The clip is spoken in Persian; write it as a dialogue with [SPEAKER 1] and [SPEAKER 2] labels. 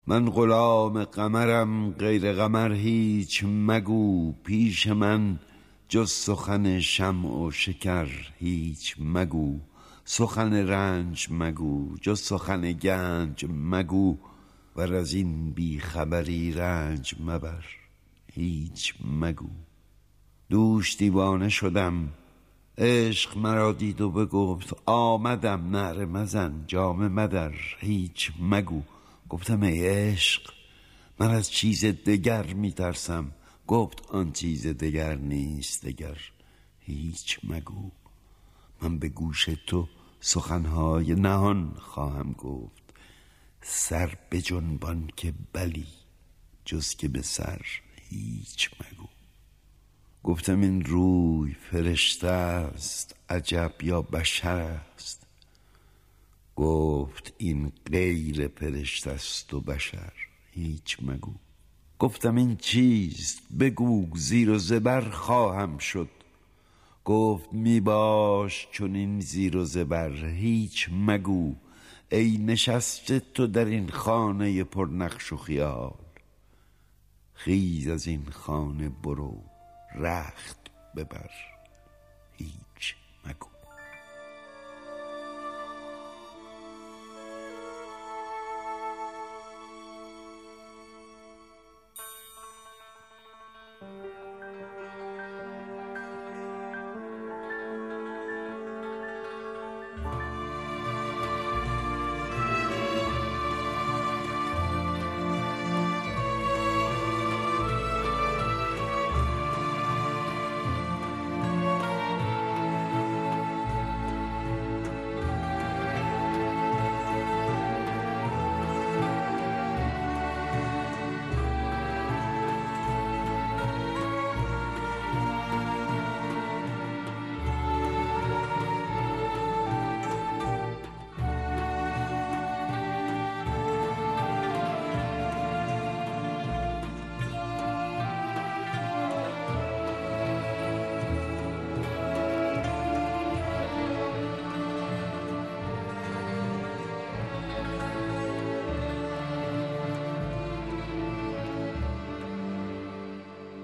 [SPEAKER 1] من غلام قمرم، غیر قمر هیچ مگو. پیش من جز سخن شمع و شکر هیچ مگو. سخن رنج مگو، جز سخن گنج مگو. ور از این بی خبری رنج مبر هیچ مگو. دوش دیوانه شدم، عشق مرا دید و بگفت آمدم. نعره مزن، جامه مدر هیچ مگو. گفتم ای عشق، من از چیز دگر میترسم. گفت آن چیز دگر نیست دگر هیچ مگو. من به گوش تو سخنهای نهان خواهم گفت. سر بجنبان که بلی، جز که به سر هیچ مگو. گفتم این روی فرشته است عجب یا بشر است. گفت این غیر فرشته است و بشر هیچ مگو. گفتم این چیست بگو، زیر و زبر خواهم شد. گفت می باش چون این زیر و زبر هیچ مگو. ای نشسته تو در این خانه پر نقش و خیال، خیز از این خانه برو رخت ببر هیچ مگو.